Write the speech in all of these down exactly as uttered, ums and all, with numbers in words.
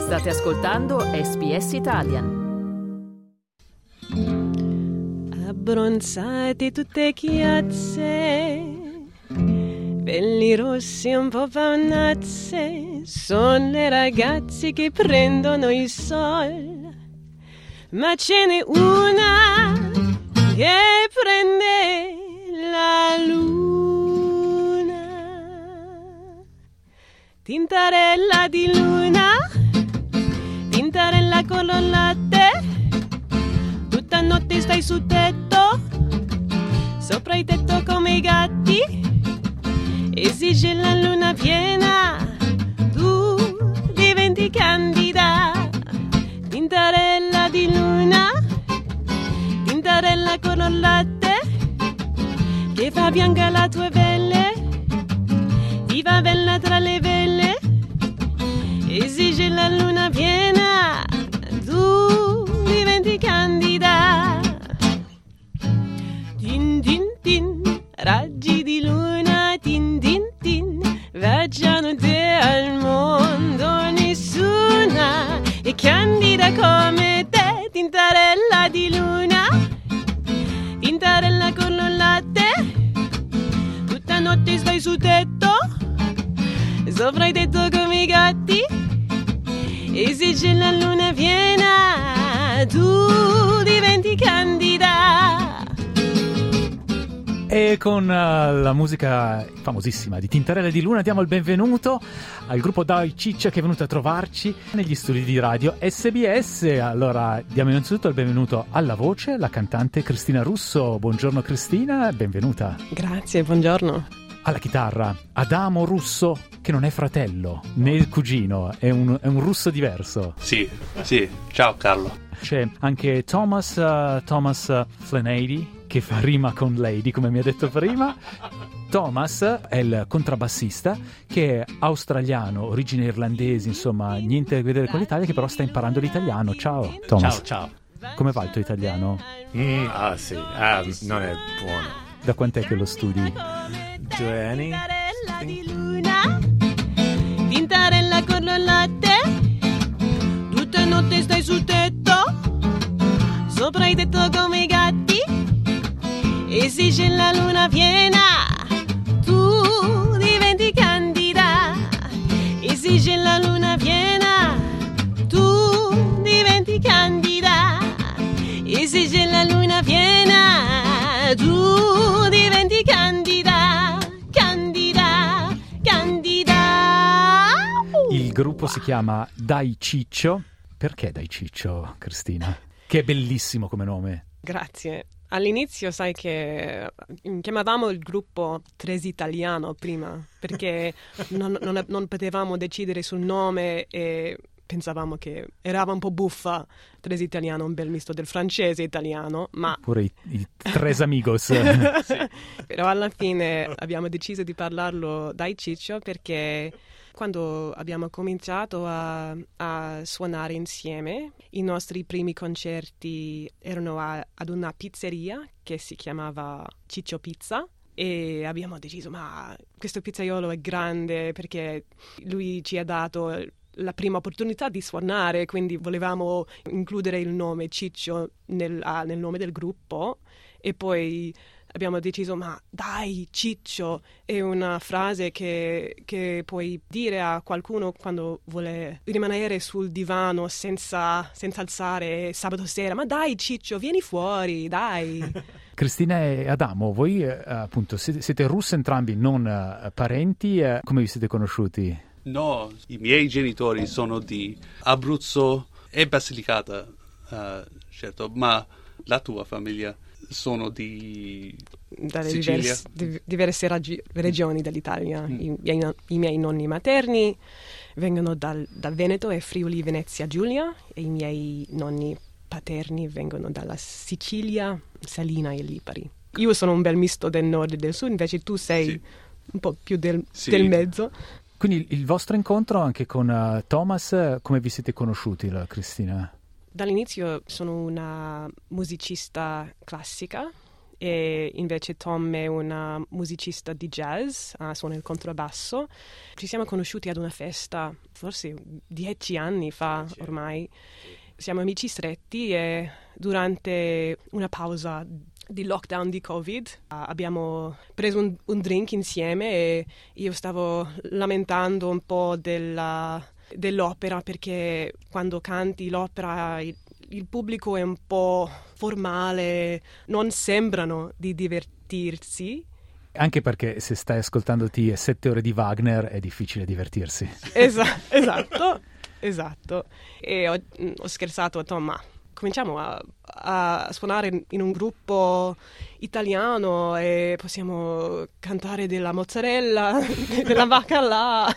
State ascoltando S B S Italian. Abbronzate tutte chiazze, pelli rossi un po' pannazze, sono le ragazze che prendono il sol, ma ce n'è una che prende la luna. Tintarella di luna, tintarella con lo latte, tutta notte stai sul tetto, sopra il tetto come i gatti, esige la luna piena, tu diventi candida. Tintarella di luna, tintarella con lo latte, che fa bianca la tua pelle, ti fa bella tra le vele, esige la luna piena, tu diventi candida. Tin tin tin, raggi di luna, tin tin tin, viaggiano te al mondo, nessuna è candida come te. Tintarella di luna, tintarella con lo latte, tutta notte stai sul tetto, sopra il tetto come i gatti, esige la luna piena, tu diventi candida. E con uh, la musica famosissima di Tintarella di Luna diamo il benvenuto al gruppo Dai Ciccio che è venuto a trovarci negli studi di radio S B S. Allora diamo innanzitutto il benvenuto alla voce, la cantante Cristina Russo. Buongiorno Cristina, benvenuta. Grazie, buongiorno. Alla chitarra Adamo Russo, che non è fratello né cugino, è un, è un russo diverso. Sì, sì, ciao Carlo. C'è anche Thomas, uh, Thomas uh, Flanady, che fa rima con lady, come mi ha detto prima. Thomas è il contrabbassista, che è australiano, origini irlandesi, insomma, niente a che vedere con l'Italia, che però sta imparando l'italiano. Ciao, Thomas. Ciao, ciao. Come va il tuo italiano? Mm, ah, sì, ah, non è buono. Da quant'è che lo studi? Due anni. Tintarella di luna, tintarella con lo latte, tutta notte stai sul tetto, sopra il tetto come i gatti, esige la luna piena, tu diventi candida. Esige la luna piena, tu diventi candida. Esige la luna piena, tu diventi candida, candida, candida. Il gruppo si chiama Dai Ciccio. Perché Dai Ciccio, Cristina? Che è bellissimo come nome. Grazie. All'inizio sai che chiamavamo il gruppo Tres Italiano prima, perché non, non, non potevamo decidere sul nome e pensavamo che eravamo un po' buffa. Tres Italiano, un bel misto del francese e italiano, ma... Pure i, i Tres Amigos. Sì. Però alla fine abbiamo deciso di parlarlo Dai Ciccio perché... Quando abbiamo cominciato a, a suonare insieme, i nostri primi concerti erano a, ad una pizzeria che si chiamava Ciccio Pizza e abbiamo deciso, ma questo pizzaiolo è grande perché lui ci ha dato la prima opportunità di suonare, quindi volevamo includere il nome Ciccio nel, ah, nel nome del gruppo e poi... Abbiamo deciso, ma dai, Ciccio, è una frase che, che puoi dire a qualcuno quando vuole rimanere sul divano senza, senza alzare sabato sera. Ma dai, Ciccio, vieni fuori, dai. Cristina e Adamo, voi eh, appunto siete, siete russi entrambi, non eh, parenti. Eh, come vi siete conosciuti? No, i miei genitori sono di Abruzzo e Basilicata, uh, certo, ma la tua famiglia... sono di dalle Sicilia, diverse, di, diverse ragi, regioni dell'Italia. Mm. I, miei, I miei nonni materni vengono dal, dal Veneto e Friuli Venezia Giulia e i miei nonni paterni vengono dalla Sicilia, Salina e Lipari. Io sono un bel misto del nord e del sud, invece tu sei sì. un po' più del, sì. del mezzo. Quindi il vostro incontro anche con uh, Thomas, come vi siete conosciuti, la Cristina? Dall'inizio sono una musicista classica e invece Tom è una musicista di jazz, uh, suona il contrabbasso. Ci siamo conosciuti ad una festa forse dieci anni fa ormai. Siamo amici stretti e durante una pausa di lockdown di Covid uh, abbiamo preso un, un drink insieme e io stavo lamentando un po' della, dell'opera, perché quando canti l'opera il, il pubblico è un po' formale, non sembrano di divertirsi. Anche perché se stai ascoltandoti sette ore di Wagner è difficile divertirsi. Esa- esatto, esatto. E ho, ho scherzato a Tom, ma cominciamo a, a suonare in un gruppo italiano e possiamo cantare della mozzarella, della baccalà.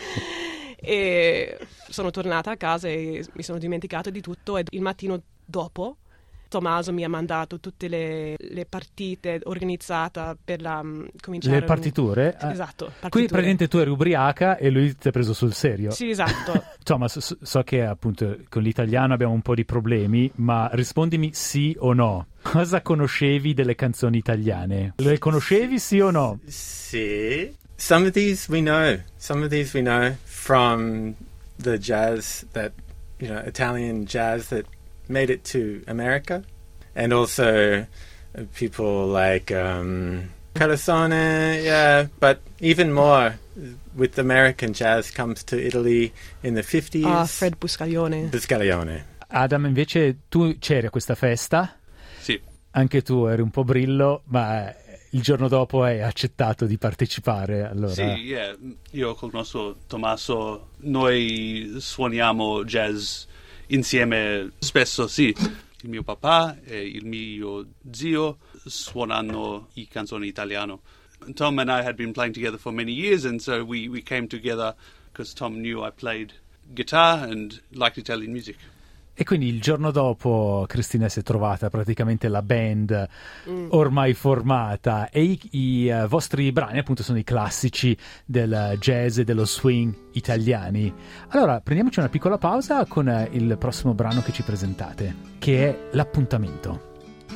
E sono tornata a casa e mi sono dimenticata di tutto, e il mattino dopo Tommaso mi ha mandato tutte le, le partite organizzate per la um, cominciare. Le partiture? Un... Esatto, partiture. Qui praticamente tu eri ubriaca e lui ti ha preso sul serio. Sì, esatto. Thomas, so, so che appunto con l'italiano abbiamo un po' di problemi, ma rispondimi sì o no. Cosa conoscevi delle canzoni italiane? Le conoscevi sì o no? Sì. Some of these we know. Some of these we know from the jazz that, you know, Italian jazz that made it to America, and also uh, people like um, Carosone, yeah, but even more with American jazz comes to Italy in the fifties. Ah, Fred Buscaglione. Buscaglione. Adam, invece tu c'eri a questa festa? Sì. Anche tu eri un po' brillo, ma il giorno dopo hai accettato di partecipare, allora. Sì, yeah. Io conosco Tommaso, noi suoniamo jazz insieme spesso, sì. Il mio papà e il mio zio suonano i canzoni italiano. Tom and I had been playing together for many years, and so we, we came together because Tom knew I played guitar and liked Italian music. E quindi il giorno dopo Cristina si è trovata praticamente la band mm. ormai formata, e i, i uh, vostri brani appunto sono i classici del jazz e dello swing italiani. Allora prendiamoci una piccola pausa con uh, il prossimo brano che ci presentate, che è L'appuntamento.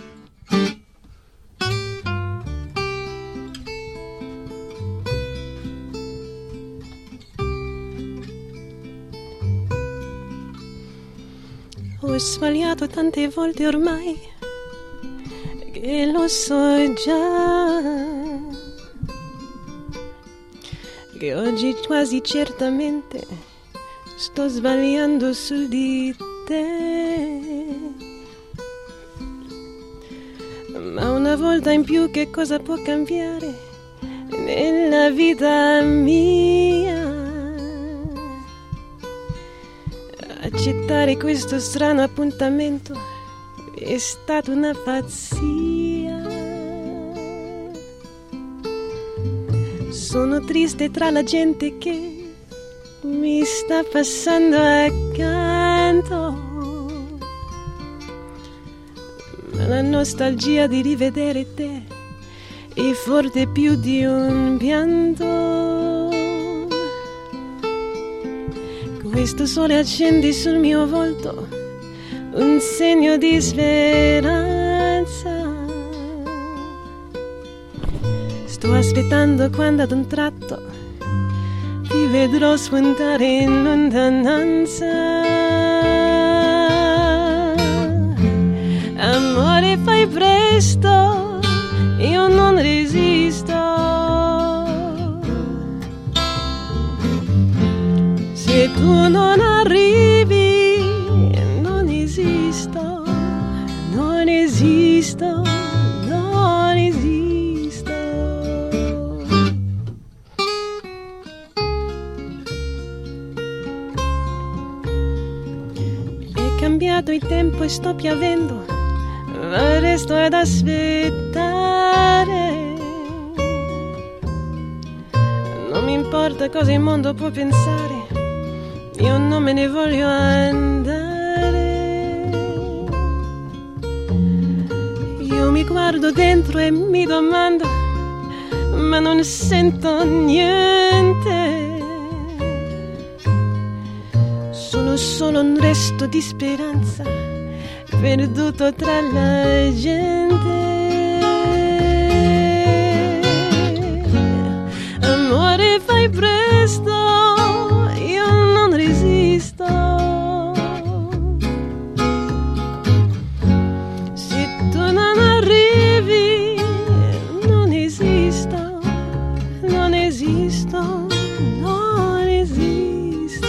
Ho sbagliato tante volte ormai, che lo so già, che oggi quasi certamente sto sbagliando su di te. Ma una volta in più che cosa può cambiare nella vita mia? Accettare questo strano appuntamento è stata una pazzia. Sono triste tra la gente che mi sta passando accanto, ma la nostalgia di rivedere te è forte più di un pianto. Questo sole accende sul mio volto un segno di speranza. Sto aspettando quando ad un tratto ti vedrò spuntare in lontananza. Amore, fai presto, io non resisto. Se tu non arrivi, non esisto, non esisto, non esisto. È cambiato il tempo e sto piovendo, ma resto ad aspettare. Non mi importa cosa il mondo può pensare, io non me ne voglio andare. Io mi guardo dentro e mi domando, ma non sento niente. Sono solo un resto di speranza perduto tra la gente. fai presto, io non resisto. Se tu non arrivi, non esisto, non esisto, non esisto.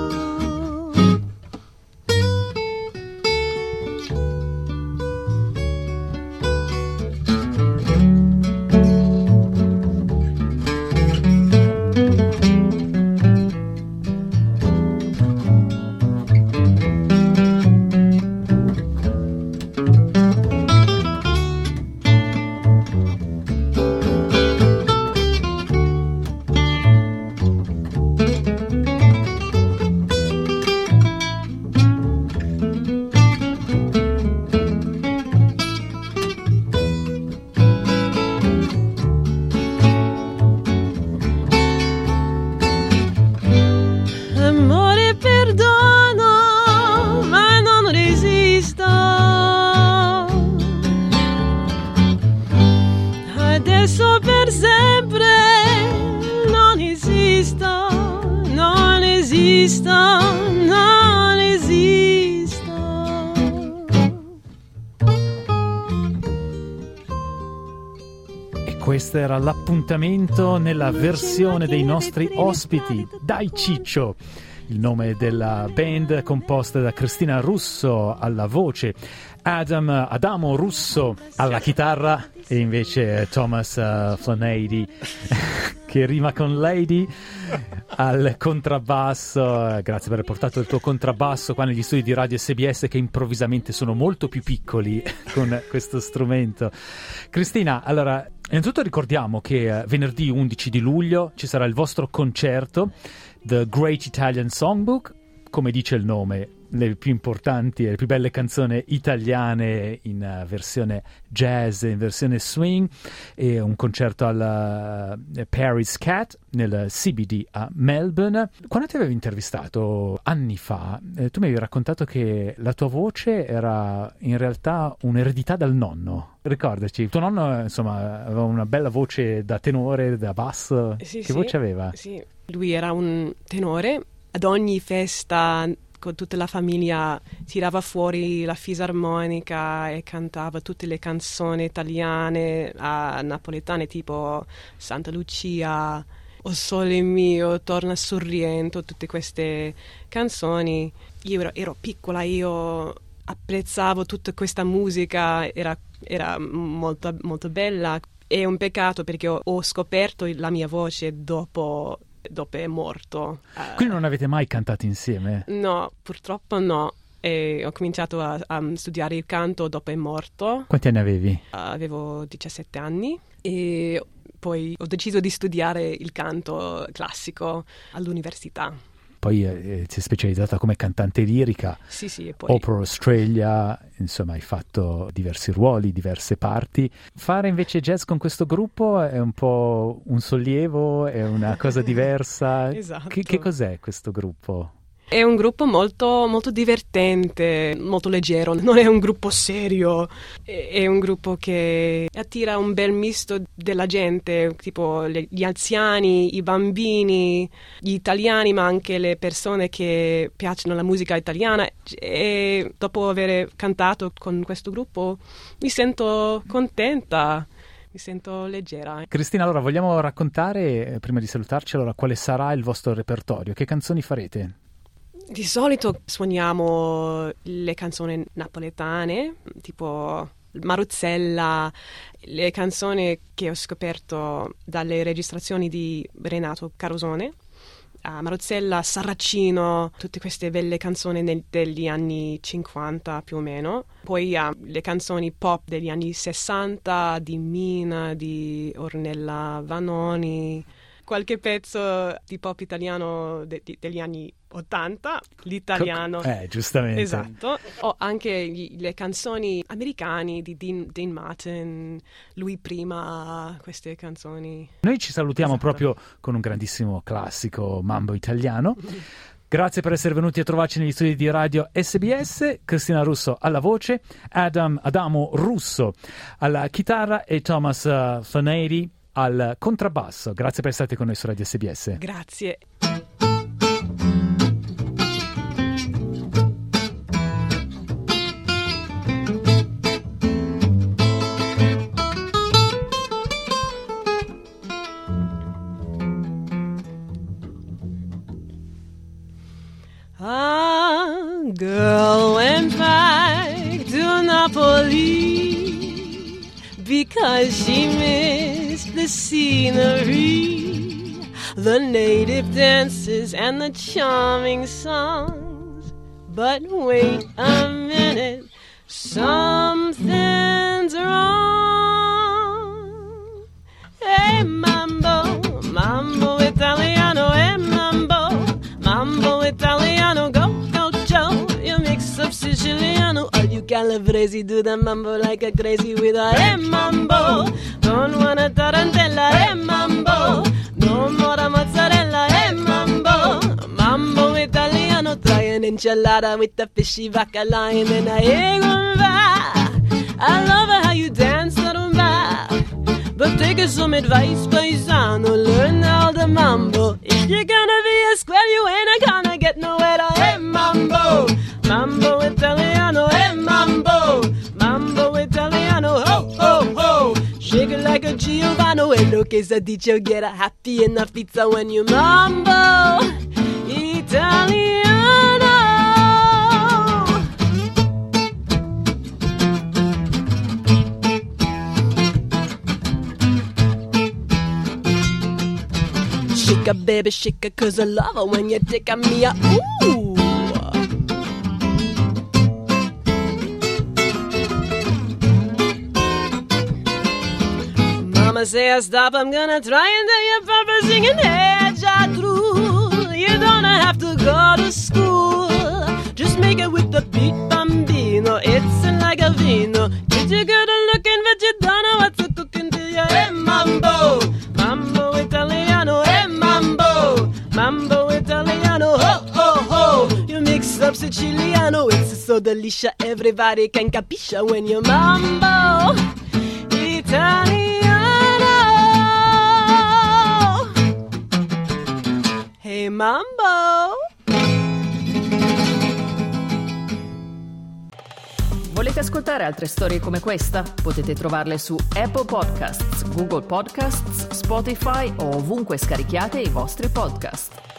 Amore, perdono, ma non resisto. Adesso per sempre non esisto, non esisto, non esisto. E questo era l'appuntamento nella versione dei nostri ospiti. Dai Ciccio, il nome della band composta da Cristina Russo alla voce, Adam Adamo Russo alla chitarra e invece Thomas uh, Flanady che rima con Lady al contrabbasso. Grazie per aver portato il tuo contrabbasso qua negli studi di Radio S B S, che improvvisamente sono molto più piccoli con questo strumento. Cristina, allora innanzitutto ricordiamo che uh, venerdì undici di luglio ci sarà il vostro concerto, The Great Italian Songbook, come dice il nome, le più importanti e le più belle canzoni italiane in uh, versione jazz, in versione swing, e un concerto al uh, Paris Cat nel C B D a Melbourne. Quando ti avevo intervistato anni fa, eh, tu mi avevi raccontato che la tua voce era in realtà un'eredità dal nonno. Ricordaci, tuo nonno insomma aveva una bella voce da tenore, da basso. Sì, che sì, voce aveva? Sì, lui era un tenore. Ad ogni festa con tutta la famiglia tirava fuori la fisarmonica e cantava tutte le canzoni italiane a napoletane, tipo Santa Lucia, O Sole Mio, Torna Sorriento, tutte queste canzoni. Io ero, ero piccola, io apprezzavo tutta questa musica, era, era molto, molto bella. È un peccato perché ho, ho scoperto la mia voce dopo dopo è morto. Quindi non avete mai cantato insieme? No, purtroppo no. E ho cominciato a, a studiare il canto dopo è morto. Quanti anni avevi? Avevo diciassette anni e poi ho deciso di studiare il canto classico all'università. Poi eh, si è specializzata come cantante lirica. Sì, sì, e poi... Opera Australia, insomma hai fatto diversi ruoli, diverse parti. Fare invece jazz con questo gruppo è un po' un sollievo, è una cosa diversa. Esatto. Che, che cos'è questo gruppo? È un gruppo molto, molto divertente, molto leggero, non è un gruppo serio, è, è un gruppo che attira un bel misto della gente, tipo le, gli anziani, i bambini, gli italiani, ma anche le persone che piacciono la musica italiana. E dopo aver cantato con questo gruppo mi sento contenta. Mi sento leggera. Cristina, allora vogliamo raccontare, prima di salutarci, allora, quale sarà il vostro repertorio? Che canzoni farete? Di solito suoniamo le canzoni napoletane, tipo Maruzzella, le canzoni che ho scoperto dalle registrazioni di Renato Carosone, uh, Maruzzella, Sarracino, tutte queste belle canzoni nel, degli anni cinquanta più o meno. Poi uh, le canzoni pop degli anni sessanta, di Mina, di Ornella Vanoni, qualche pezzo di pop italiano de- de- degli anni ottanta, l'italiano. Eh, giustamente. Esatto. O anche gli, le canzoni americane di Dean, Dean Martin, lui prima, queste canzoni. Noi ci salutiamo Esatto. proprio con un grandissimo classico mambo italiano. Grazie per essere venuti a trovarci negli studi di Radio S B S. Cristina Russo alla voce, Adam Adamo Russo alla chitarra e Thomas uh, Flanady al contrabbasso. Grazie per essere con noi su Radio S B S. Grazie. A girl went back to Napoli because she missed the scenery, the native dances and the charming songs. But wait a minute, something's wrong. Hey mambo, mambo italiano, hey mambo, mambo italiano, go, go, Joe. You mix up Siciliano, all you Calabrese do the mambo like a crazy with a hey mambo. Don't wanna tarantella, hey mambo. No more mozzarella, hey mambo. Mambo italiano, try an enchilada with the fishy bacala and then a hey rumba. I love how you dance the rumba, but take some advice, paisano, learn all the mambo. If you're gonna be a square, you ain't gonna get nowhere. Hey mambo, mambo italiano, hey mambo, mambo italiano, ho ho ho. Shake it like a Giovanni, and lo che sa dice, you get a happy enough pizza when you mambo italiano. Shake a baby, shake it, cause I love her when you take a me a ooh. Mama say I stop, I'm gonna try and tell you papa singing hey Jatru. You don't have to go to school, just make it with the beat bambino. It's like a vino. Get you good looking, but you don't know what to cook until you hey mambo, mambo italiano, hey mambo, mambo italiano, ho ho ho. You mix up Siciliano, it's so delicious, everybody can capisce when you mambo italiano. Hey mambo. Volete ascoltare altre storie come questa? Potete trovarle su Apple Podcasts, Google Podcasts, Spotify o ovunque scarichiate i vostri podcast.